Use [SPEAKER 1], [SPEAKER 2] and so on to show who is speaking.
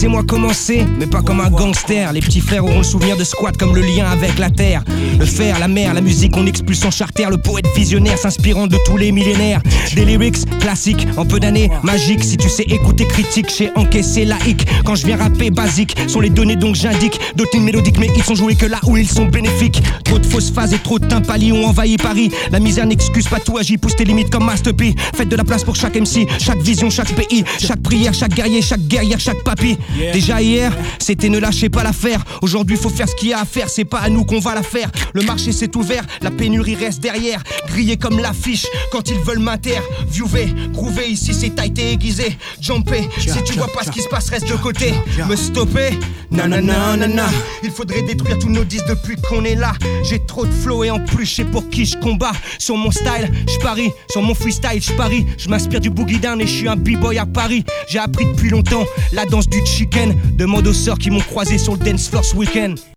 [SPEAKER 1] Laissez-moi commencer, mais pas comme un gangster. Les petits frères auront le souvenir de squat comme le lien avec la terre. Le fer, la mer, la musique, on expulse en charter. Le poète visionnaire s'inspirant de tous les millénaires. Des lyrics classiques, en peu d'années, magiques. Si tu sais écouter critique, j'ai encaissé laïque. Quand je viens rapper basique, sont les données donc j'indique. D'autres lignes mélodiques, mais ils sont joués que là où ils sont bénéfiques. Trop de fausses phases et trop de tympanies ont envahi Paris. La misère n'excuse pas tout, agis, pousse tes limites comme Master P. Faites de la place pour chaque MC, chaque vision, chaque pays, chaque prière, chaque guerrier, chaque guerrière, chaque papy. Déjà hier, c'était ne lâchez pas l'affaire. Aujourd'hui, faut faire ce qu'il y a à faire, c'est pas à nous qu'on va la faire. Le marché s'est ouvert, la pénurie reste derrière. Grillé comme l'affiche quand ils veulent m'interviewer. Groover ici, c'est taillé aiguisé. Jumper, si tu vois pas ce qui se passe, reste de côté. Me stopper, nanana. Il faudrait détruire tous nos disques depuis qu'on est là. J'ai trop de flow et en plus, je sais pour qui je combats. Sur mon style, je parie. Sur mon freestyle, je parie. Je m'inspire du boogie down et je suis un b-boy à Paris. J'ai appris depuis longtemps la danse du chicken. Demande aux sœurs qui m'ont croisé sur le dance floor ce week-end.